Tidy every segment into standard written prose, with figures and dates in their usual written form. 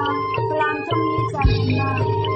Kalam Chami Channa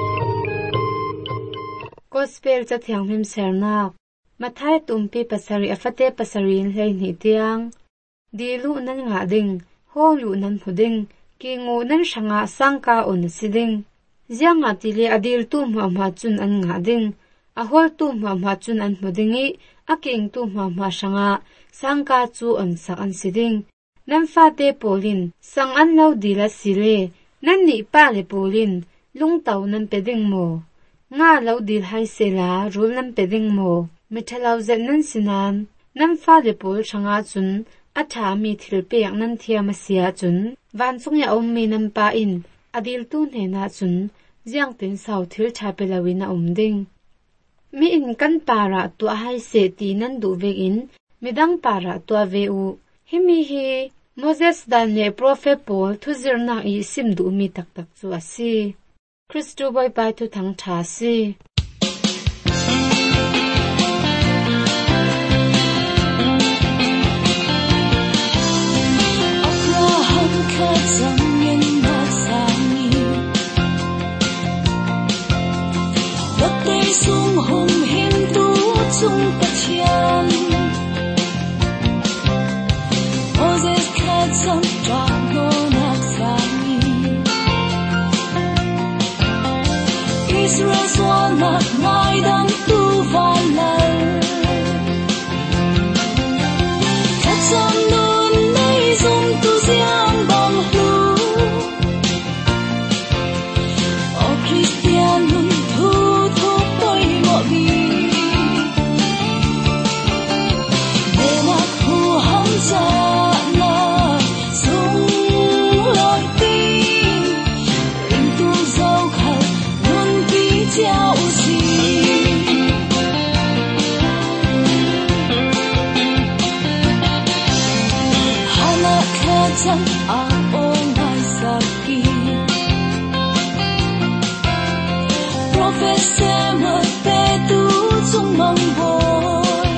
Gospel cha thiang him sernak mathai tumpi pasari afate pasarin hlei ni tiang dilu nan nga ding holu nan huding ki ngu nan shanga sangka on siding zianga tili adil tu ma chun an nga ding a hol tu ma chun an hudingi aking tu ma shanga sangka chu on sak an siding nan fate polin sang an lau dila sile nan ni pa le polin lungtaw nan peding mo nga lau dil hai sela rul nan peding mo mithalau zen nan sinan nan fa le pol shanga chun atha mi thil peak nan thiam sia chun van chung ya om mi nan pa in adil tu ne na chun jiang tin sau thil tha pelawina ding mi in kan para tu hai se ti nan du ve in midang para tu ve u himi hi Moses dan ne prophet Paul thu zirna I sim du mi tak tak chu asi Christo boy pai thu thang tha si sung hùng hiểm tú chung tất thiên Moses khát sông tràn ngô nạc sang Israel xóa nạc ngài đang tu và lần khát sông nôn nay dung tu giang bằng hữu O Christian nun thu Chẳng ai ôm ai saki Prophet Samuel te tu chung mong boy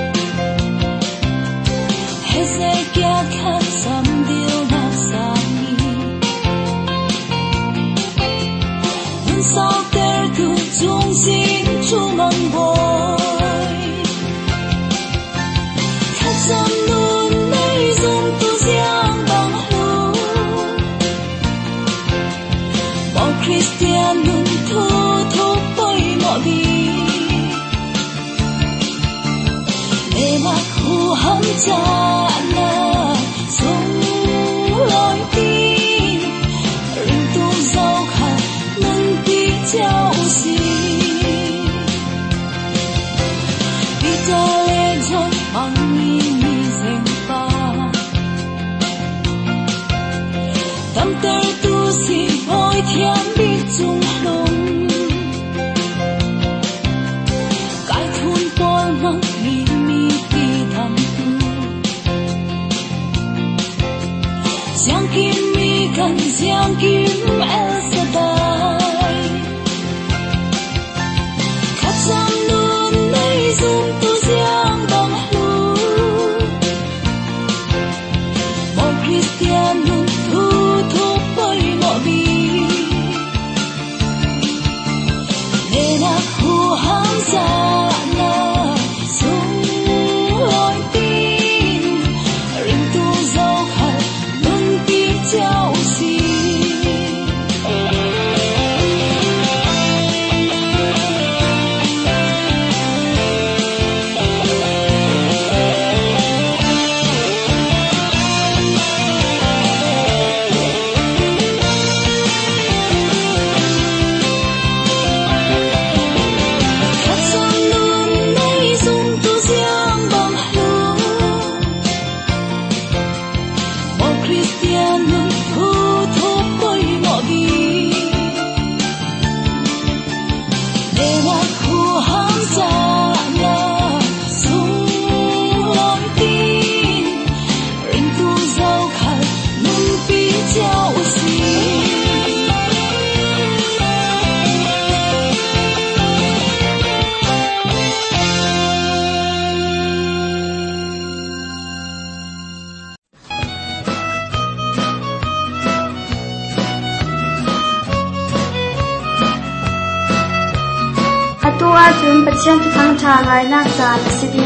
Hezekiah khat sam điều nak sami Nun sao ter tu chung sin chung mong boy Khat sam nun nay dung tu giang Christian nun thu thu tôi mọi bi để mặc hu hâm cha na sung lối tin ring tu dâu khát nâng tí chao si Peter lên john bằng mi dành pa tâm ter tu si voi thiên biết chung lung cái thun bol mang mi ti tham tu giang kim mi gần giang kim El Shaddai khát giang nun nay dung tu giang bằng hữu mọi Christian nun thu thu bơi mọi bi Sana sung lối tin ring tu dâu khát luân tí chao si a chun pathian tu thang tha ngai nak chan sidi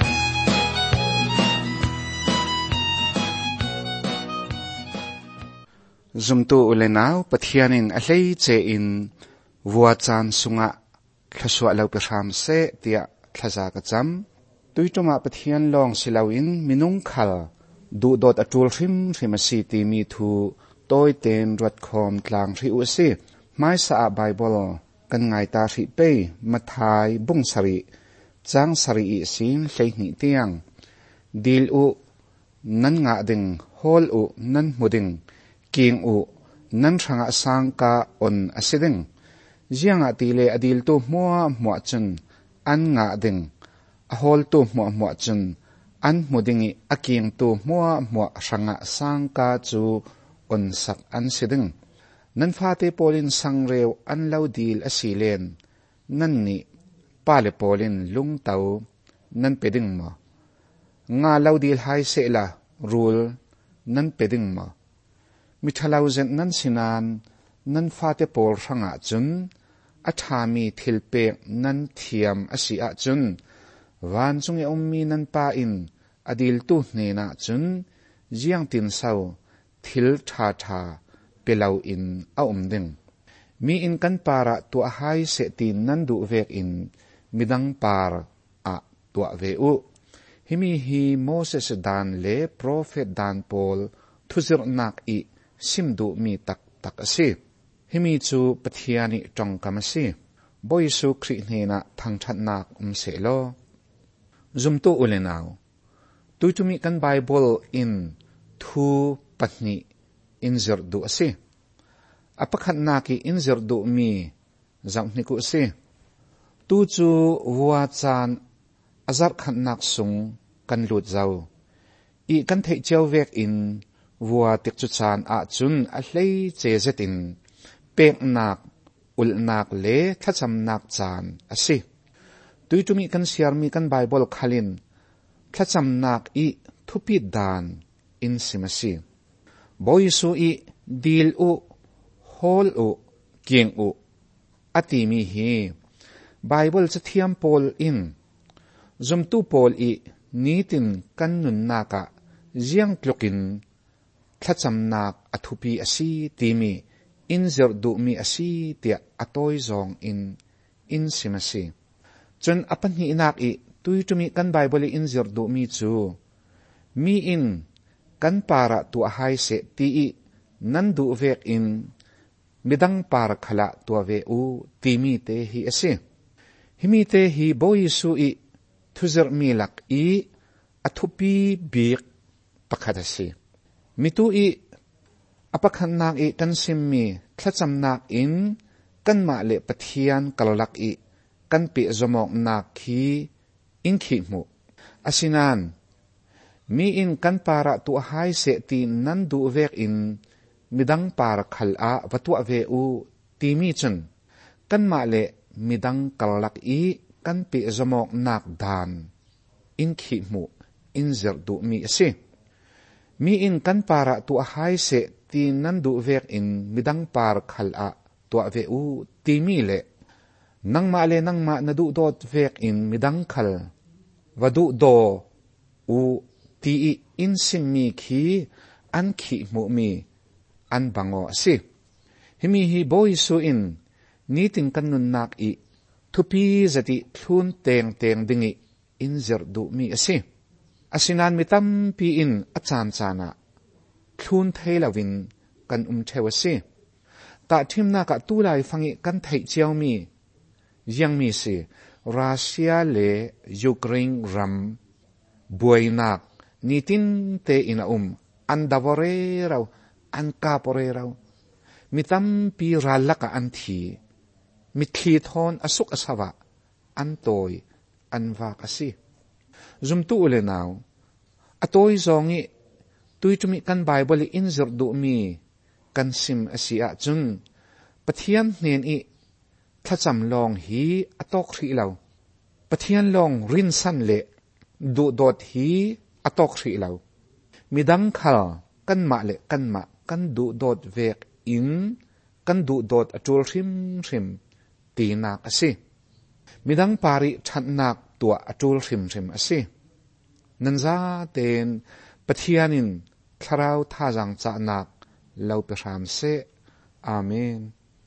zumtu ulenau pathianin ahlei che in vua chan sunga thlaswa lo pe ram se tia thlaza ka cham tuituma pathian long silawin minung khal du dot atul hrim hrimasi ti mi thu toy ten rat khom tlang ri u si mai sa bible kan ngai ta ri pe mathai bung sari chang sari i sin hlei ni tiang dil u nan nga ding hol u nan muding king u nan thanga sangka on asiding jianga tile adil tu mo chun an nga ding a hol tu mo chun an mudingi aking tu mo thanga sangka chu on sak an siding nan fate polin sangreu an laudil asilen nan ni pale polin lungtau nan peding ma nga laudil hai se la rule nan peding ma mithalauzen nan sinan nan fate pol ranga chun athami thilpe nan thiam asia chun wan chunge ummi nan pa in adil tu hne na chun jiang tin sau thil tha pelau in a umding mi in kan para tu a hai se tin nan du vek in midang par a tu ve u himi hi Moses dan le prophet dan Paul thuzir nak i simdu mi tak ase himi chu pathiani tong kamasi boisu khri hena thangthat nak se lo zumtu ulenau tuitumi kan bible in thu patni inzir du ase apakhat naki inzir du mi zamni ku ase tu chu wa chan azar khat nak sung kan lut zau I kan thei cheu vek in vua tik chu chan a chun a hlei che zetin pek nak ul nak le thacham nak chan ase tuitumi kan siarmi kan bible khalin thacham nak I thupi dan in simasi boisu I dil u hol u king u atimi hi bible cha thiam pol in zumtu pol I nitin kan nun naka jiang tlukin thacham nak athupi asi timi inzir du mi asi tia atoi zong in simasi chun apan hi inak I tuitumi kan bible inzir du mi chu mi in kan para tu a hai se ti I nan du vek in midang par khala tu ve u timi te hi ase himi te hi boisu I thuzir milak I athupi bik pakhadasi mitu I apakhan nak I kan simmi thacham nak in kan ma le pathian kalolak I kan pi zomok nak khi in khi mu asinan mi in kan para tu hai se ti nan du vek in midang par khal a watua ve u ti mi chun kan ma le midang kalolak I kan pi zomok nak dan in khi mu in zer du mi ase mi in kan para tu hai se ti nan du vek in midang par khal a tu ve u ti mi le nang ma na du dot vek in midang khal wadu do u ti in sim mi khi an khi mu mi an bango ase himi hi boisu in nitin kan nun nak I thupi zati thlun teng dingi in zer du mi ase asinan mitam pi in achan chana thlun theilawin kan thewase ta thimna ka tulai fangi kan thei chiao mi yang mi se Russia le Ukraine ram buainak nitin te ina an davore raw an kapore raw mitam pi ralaka an thi mithi thon asuk asawa an toy an va kasi zumtu ule naw atoy zongi tuitumi kan bible inzir du mi kan sim asia chun pathian hnen I thacham long hi atok ri law pathian long rin san le du dot hi atok ri law midang khal kan ma le kan du dot vek in kan du dot atul hrim ti nak ase midang pari thatnak tua atul rim ase nanza ten pathianin tharau thajang chanak lo pe ram se amen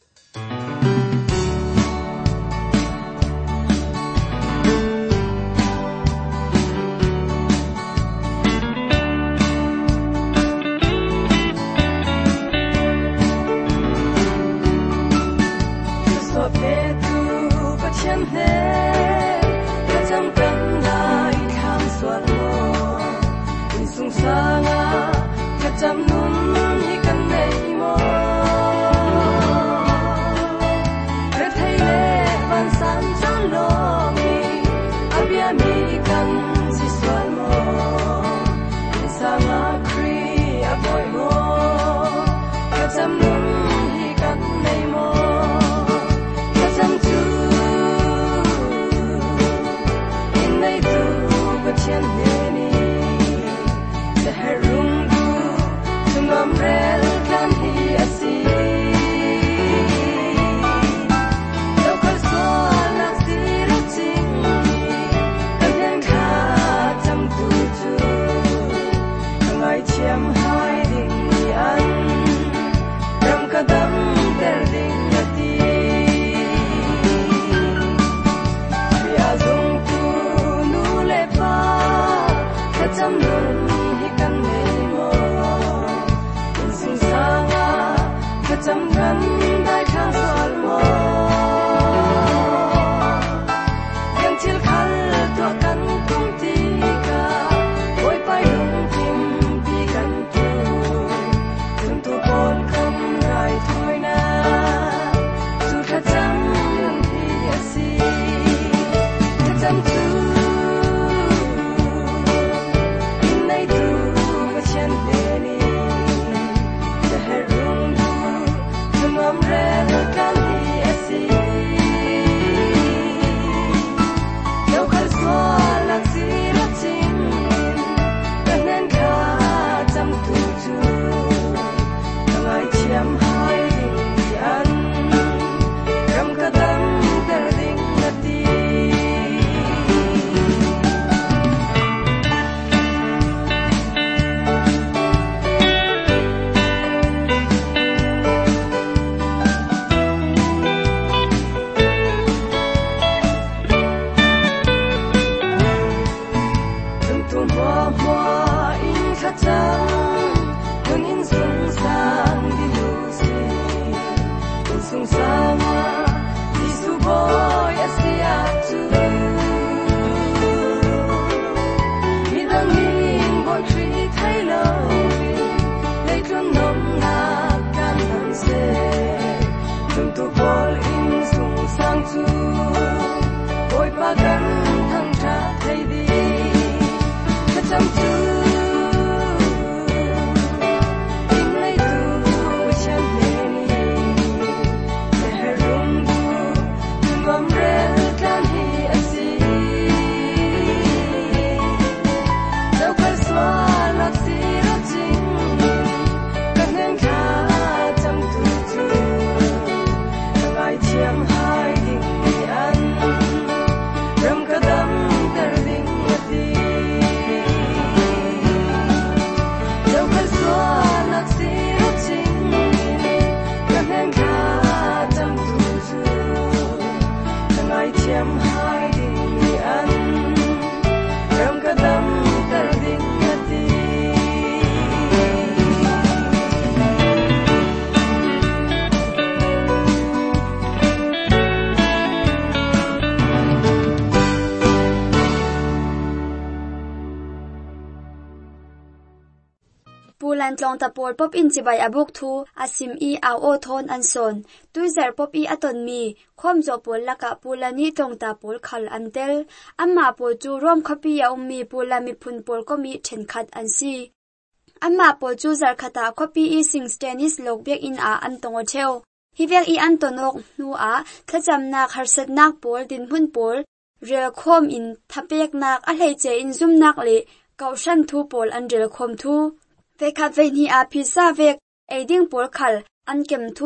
Pulan tlong tapol pop in chibay abuk thu asim I aw o thon anson tuizer pop I aton mi khom zo pol laka pulani tlong tapol khal antel amma pol chu rom khapi ya ummi pulami phun pol ko mi then khat ansi amma pol chu zar khata khopi I sing stanis lokbek in a antong theu hivek I antonok nu a thacham nak harsat nak pol din hun pol rel khom in thapek nak a hlei che in zum nak le kaushan thu pol an rel khom thu Vekhat ve ni a pizza vek aiding pol khal an kem thu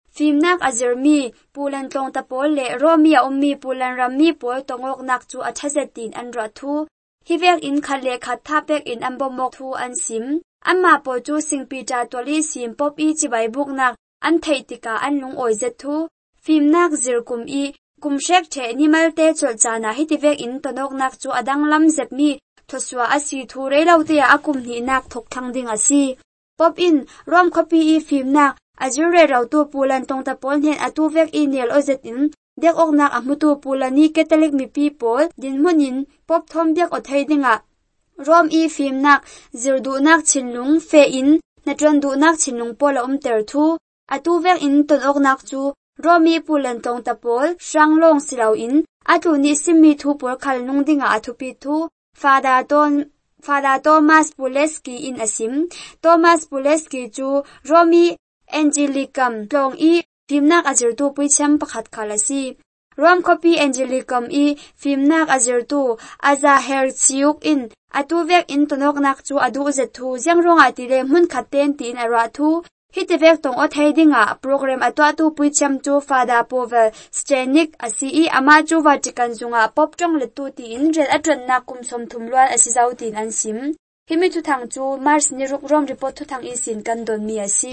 phim nak azermi pulan tong tapol le romia ummi pulan rammi pol tongok nak chu athazetin an ra thu hivek in khale khatha pek in ambomok thu an sim amma po chu singpita toli sim pop I chibai buk nak an theitika an lung oi zet thu phim nak zirkum I kumshek the animal te cholchana hitivek in tonok nak chu adang lam zetmi thoswa asi thu reilaute akum ni nak thok thang ding asi pop in rom copy I phim nak azure rautu pulan tong tapol hen atuvek email ozet in dek ok nak amutu pulani catholic mi people din munin pop thom dek othai dinga rom I phim nak zirdu nak chinlung fe in natran du nak chinlung pola ter thu atuvek in ton ok nak chu romi pulan tong tapol shanglong silaw in atu ni simmi thu por khal nung dinga athupi thu Father Thomas Puleski in asim Thomas Puleski chu romi Angelicum long I phimnak azirtu puicham pakhat khalasi rom copy Angelicum I phimnak azirtu aza herchiuk in atuvek in tonok nak chu adu zethu jangrong atile mun khaten tin ara thu hitivek tong othai dinga program atwa tu puicham chu Father Pavel Stenik asi I ama chu Vatican zunga pop tong letu ti in rel atran na kumsom thumlwal asizau tin ansim himi chu thang chu Mars ni ruk rom report thu thang I sin kan don mi asi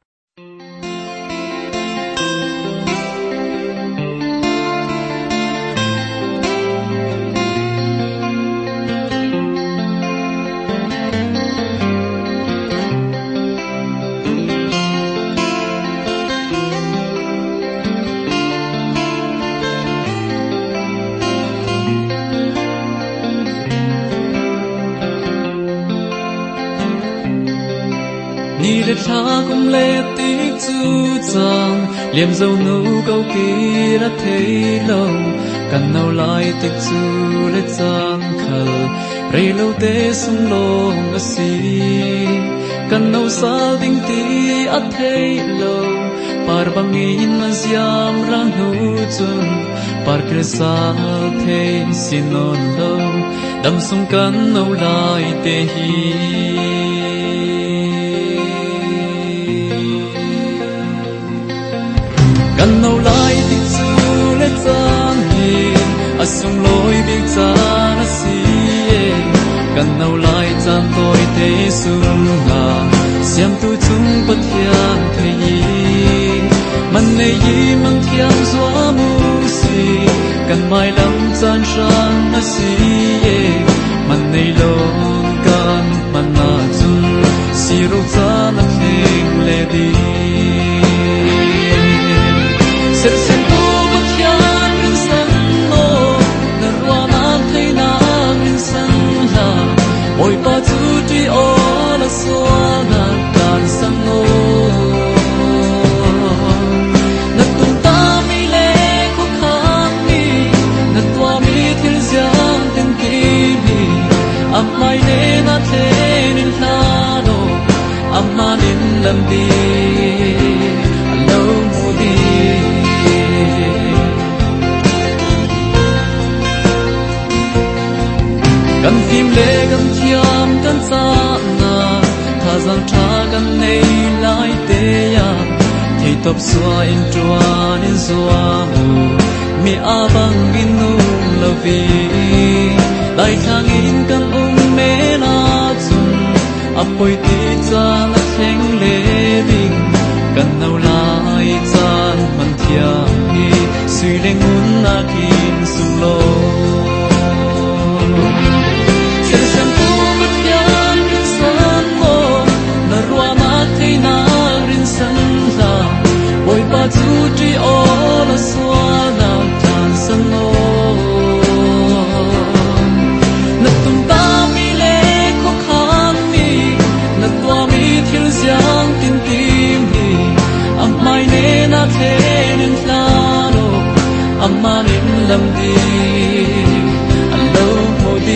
ni le tha kum le ti chu chang liam zo nu câu ki ra thei lo kan nau lai ti chu le chang khal rei lo te sung lo nga si kan nau sa ding ti a thei lo par bangin ma siam ran hu chun par kresa thei sinon lo dam sung kan nau lai te hi kan nau lai ti chu le chang hi asung loi bi chan asi kan nau lai chan toi te sung nga siam tu chung pathian thei man nei yi mang thiam zwa mu si kan mai lam chan sang asi man nei long kan man na chung si ro chan a theng le di ser sen tu pathian rin san no na ruana thei na rin san la oi pa chu ti o la so na kan san no na tu ta mi le ko khang mi na tua mi thil siang tin ti mi am mai le na the nin la no am ma nin lam di allo mu di kan phim le kan thiam kan sa na tha zang tha kan nei lai te ya thei top swa in tuan in zwa mu mi abang in nu lovi dai thang in kan me na chun apoi ti cha na theng le ding kan nau lai chan man thiam hi sui le ngun na kin sum lo chu tri o la swa na tan san no na tum ta mi le ko kham mi na tua mi thil siang tin tim hi am mai ne na the nin la no am ma nin lam di allo mo di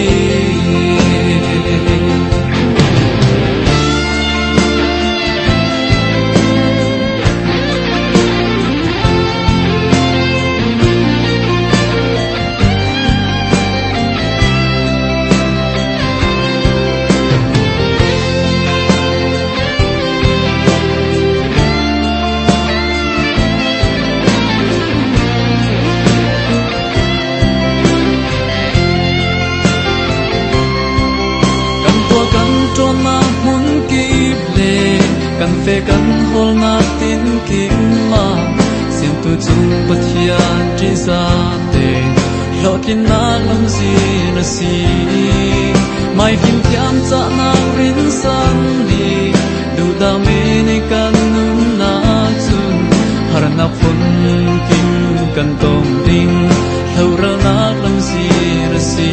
kan hol na tin kim ma sim tu chung pathian tri za te lotin na lam si na si mai him thiam cha na rin san ni du da me ni kan nun na chun har na phun kim kan tong ding lo ra na lam si na si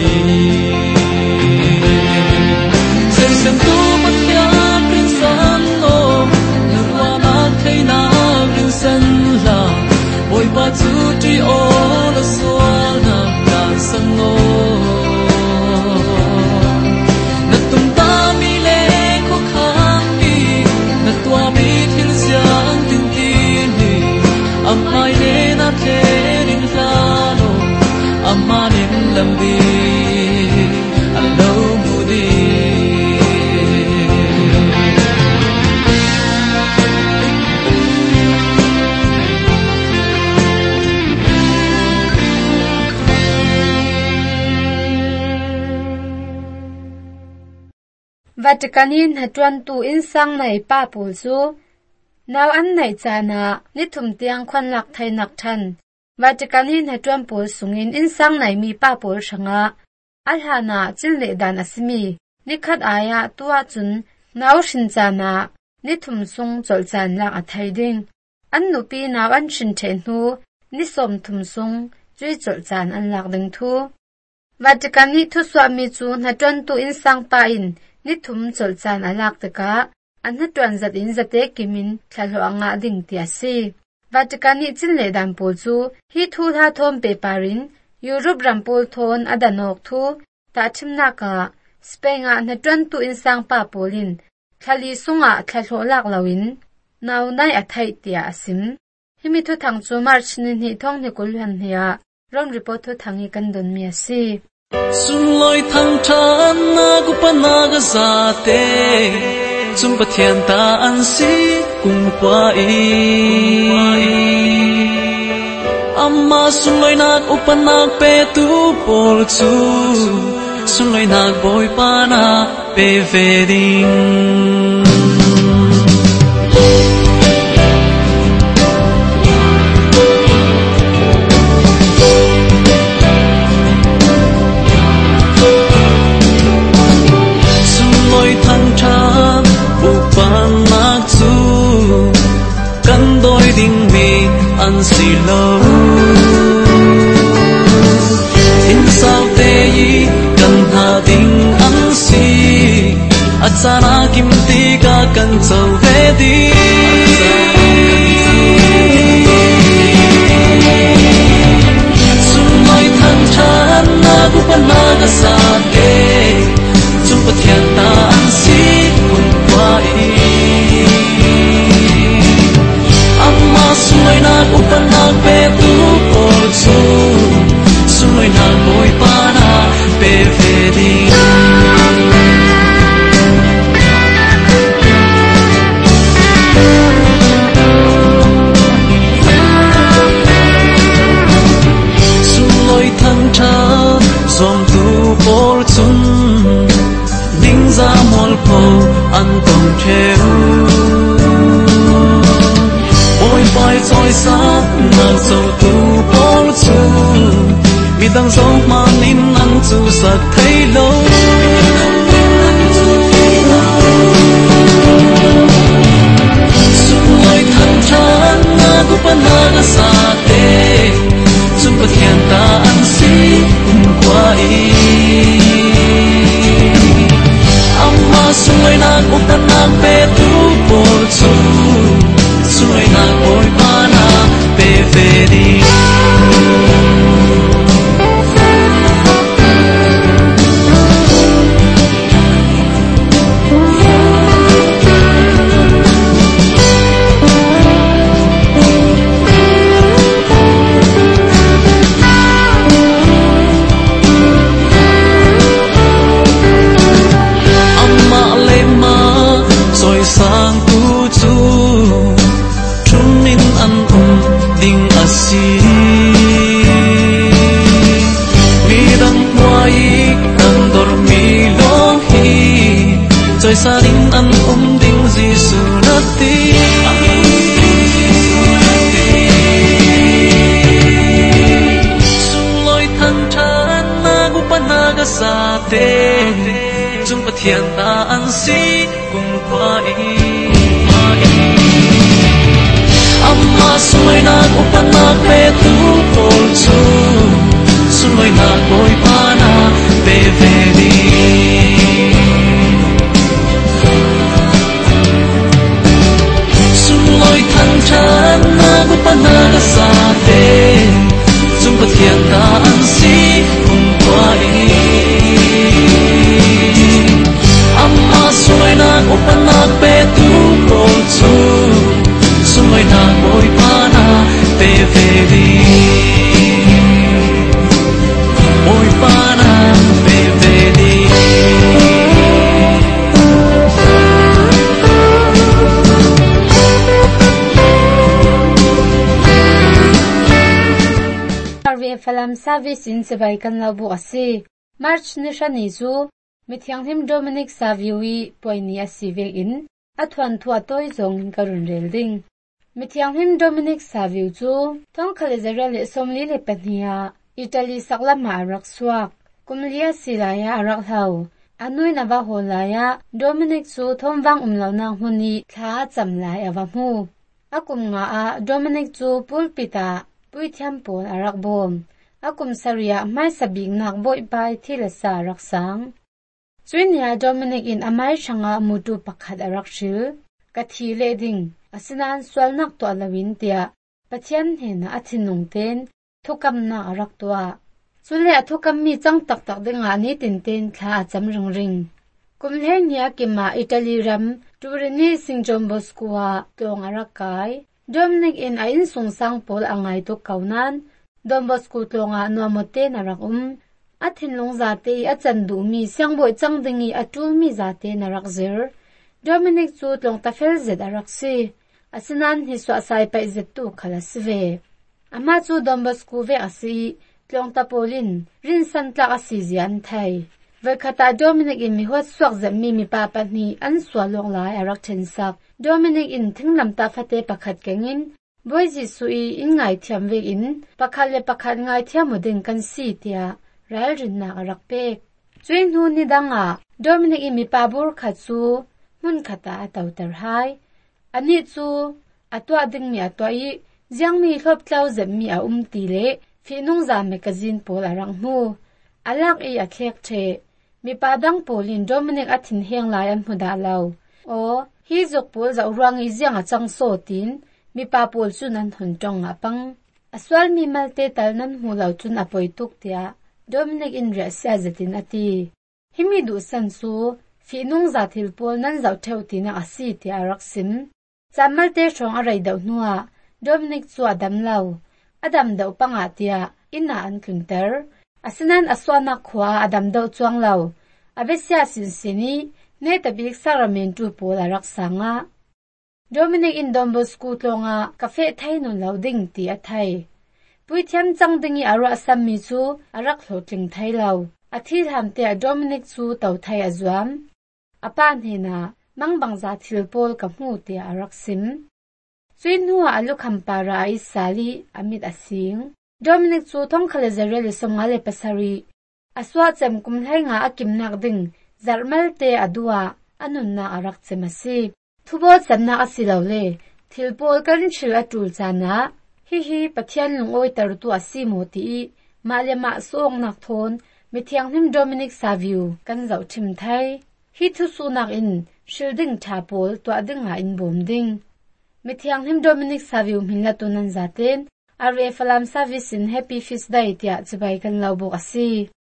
sem tu pathian rin san no nu wa na thei na rin san la boy ba chu tri o la so na kan san no na tum ta mi le ko khang ni na tua mi thil siang tin ti ni am mai le na the rin la no am ma nin lam di allo mu di Vatikanin hatuan tu insang nai pa pul chu naw an nai chana ni thum tiang khwan lak thai nak than Vatikanin hatuan pul sungin insang nai mi pa pul shanga alhana chille dan asmi ni khat aya tua chun naw shin chana ni thum sung chol chan lak a thai ding an nu pi naw an shin the nu ni som thum sung chui chol chan an lak ding thu Vatikani thu swami chu hatuan tu insang pa in ni thum chol chan alak taka an hatuan zat in zate kimin thalo anga ding tia si Vatikani chinle dan pol chu hi thu tha thom paperin Europe rampol thon adanok thu ta chimna ka Spain a hatuan tu insang pa polin thali sunga thalo lak lawin naw nai athai tia asim himi thu thang chu march ni ni thong ni kul han hia ron report thu thangi kan don mi asi sun loi thang than na gu pa na ga za te chum pa thian ta an si kung kwa i amma sun loi nak upanak pe tu pol chu sun loi nak boy pa na pe ve ding an si lo in sao te yi kan ha ding an si achana kim ti ka kan chau ve di sun mai than chan na gu pa na ga sa ke chung pa thian ta an si kun kwa i sunoi na upanak pe tu por chu sunoi na boy pa na pe ve ding sunoi thang tha som tu por chun ding za mol po an tong theu pai choi sa na so tu por chu mi dang so ma nin an chu sak thai lo sun loi thang chan na gu pa na ga sa te chum pa thian ta an si kum kwa i amma sun loi na gu pa na pe tu por chu sunoi na boy pa na pe ve di te chung pathian ta an si kung kwai amma soi na upanak pe tu pol chu soi na koi pana pe ve di soi than chan na upanak sa te chung pathian ta an si kung kwai amma soi na upanak pe tu pol chu soi na koi pana pe ve di oi pana pe ve di falam service in sebai kan labu ase march nishani zu mithianghim Dominic Saviwi poini asivel in athwan thua toy zong karun relding mithianghim Dominic Saviu chu thong khalezera le somli le pania Italy saklama rakswak kumlia silaya arak hau anui na ba holaya Dominic chu thomwang umlauna huni tha chamlai awamu akum nga a Dominic chu pulpita puithiam pol arak bom akum saria mai sabing nak boi bai thilasa raksang chuinia Dominic in amai shanga mutu pakhat arak shil kathi le ding asinan swalnak to alawin tia pathian hena athinung ten thukam na arak towa chule athukam mi chang tak tak denga ni tinten kha cham ring ring kumle nia kima Italy ram turini singjom boskua tong arakai Dominic in ain sungsang pol angai to kaunan Don Bosco tonga nuamote narak athinlong zate achandu mi sangboi changdingi atul mi zate narak zir Dominic chu tlong tafel zed arak si asinan hi swa sai pa izet tu khalasve ama chu Don Bosco ve asi tlong tapolin rin san tla asi zian thai vekhata Dominic in mi hot swak zam mi papa ni an swalong lai arak thensak Dominic in thinglam ta fate pakhat kengin boizi sui in ngai thiam ve in pakhale pakhat ngai thiam modin kan si tia ral rin na arak pek chuin hu ni danga Dominic in mi pabur khachu mun khata tautar hai ani chu atwa ding mi atwai jiang mi hlop tlau zam mi a ti le finung za magazine pol arang mu alak e athek the mi padang polin Dominic athin heng lai an huda lau o hi zok pol za urang i jiang a chang so tin mi pa pol chu nan hun tong apang aswal mi malte tal nan hu lau chun apoi tuk tia Dominic in sia zatin ati himi du san su finung za thil pol nan zau theu tina asi tia raksim chamalte chong arai dau nuwa Dominic chu adam lau adam dau panga tia ina an kunter asinan aswana khwa adam dau chuang lau abesia sinsini ne tabik saramen tu pol raksanga Dominic in Don Bosco tonga cafe thai nun loading ti athai puithiam changdingi aro asam mi chu arak hloting thai lau athil hamte Dominic chu tau thai azwam apan hena mangbangza thilpol ka hmu te arak sim chuin huwa alukham para ai sali amit asing Dominic chu thong khalezere le somale pasari aswa chem kumhlai nga akimnak ding zarmal te adua anunna arak chemasi thubo channa asilawle thilpol kan thil atul chana hi pathian lungoi tartu asimoti malema song nak thon mithianghim Dominic Saviu kan zau thim thai hi thu sunak in shilding thapol to adinga in bomding mithianghim Dominic Saviu minla tunan zaten arwe falam service in happy feast day tia chibai kan lawbo asi